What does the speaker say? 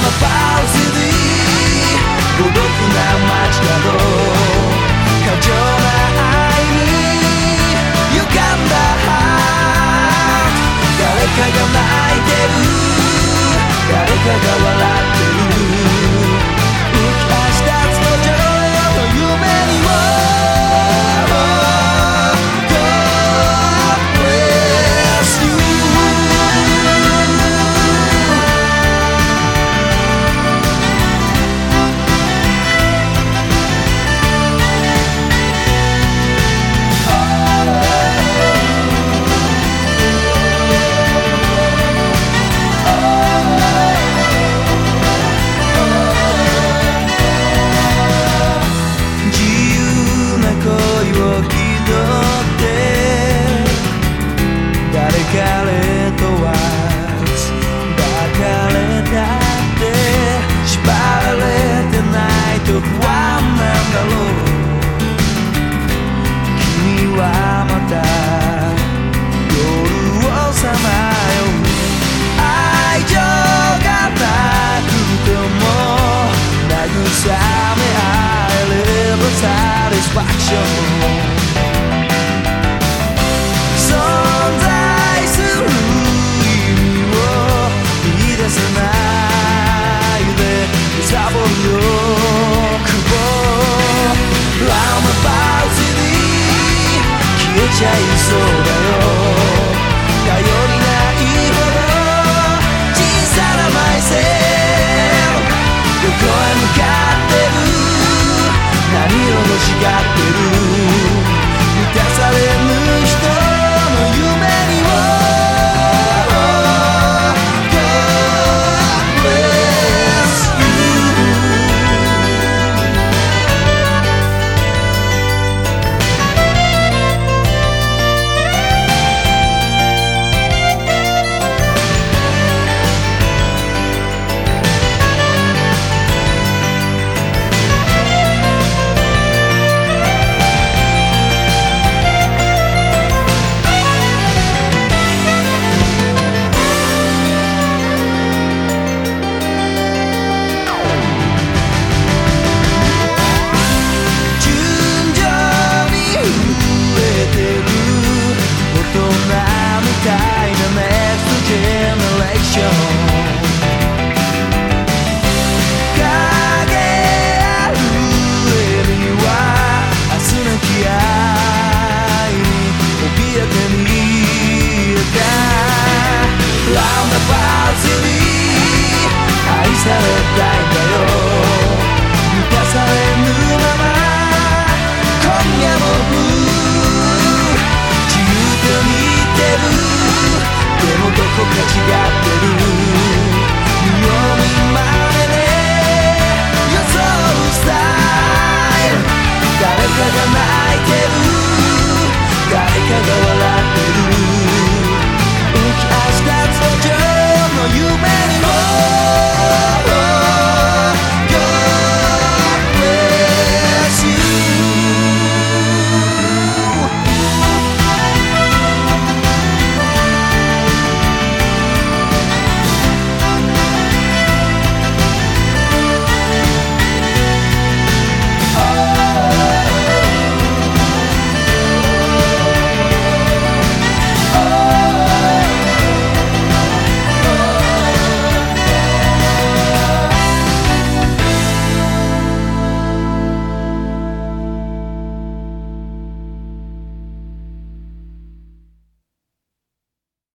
falsity 孤独な街角過剰な愛に歪んだハート誰かが泣いてる誰かが笑ってる浮き足立つ途上の夢にも彼とは抱かれたって縛られてないと不安なんだろう君はまた夜をさまよう愛情がなくても慰め合えればサティスファクション消えちゃいそうだよ頼りないほど小さなマイセルどこへ向かってる何を欲しがってる満たされぬ人の夢にも愛されたいんだよ満たされぬまま今夜も自由と似てるでもどこか違ってる見よう見まねで装うスタイル誰かが